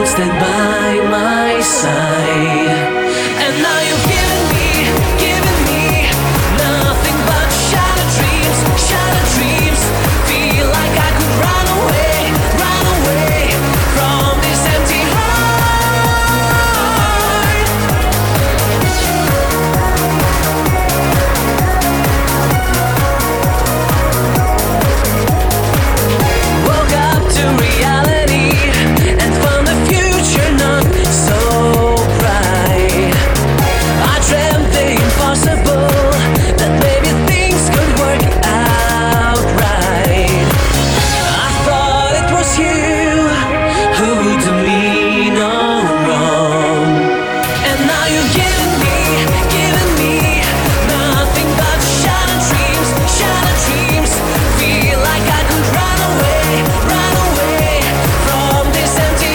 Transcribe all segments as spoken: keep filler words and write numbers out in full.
stand by my side. And now you've given me, given me nothing but shattered dreams, shattered dreams. Feel like I could run away, run away from this empty heart. Woke up to reality and found the future not so bright. I dreamt the impossible, that maybe things could work out right. I thought it was you who would do me no wrong. And now you've given me, given me nothing but shattered dreams, shattered dreams. Feel like I could run away, run away from this empty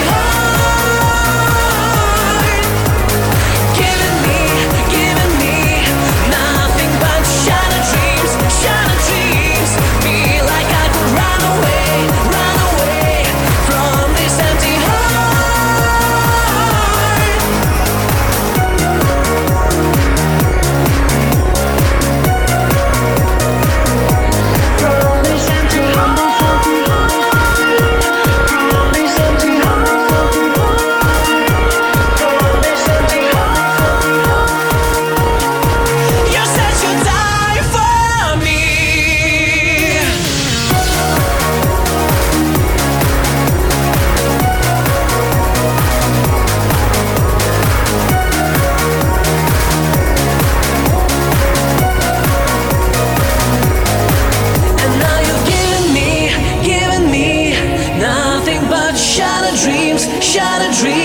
heart. Giving me, giving me nothing but shattered dreams, shattered dreams. Feel like I could run away, run away from this empty heart. From this empty heart. From this empty heart. From this empty heart. You said you'd die for me. And now you've given me, given me nothing but shattered dreams, shattered dreams.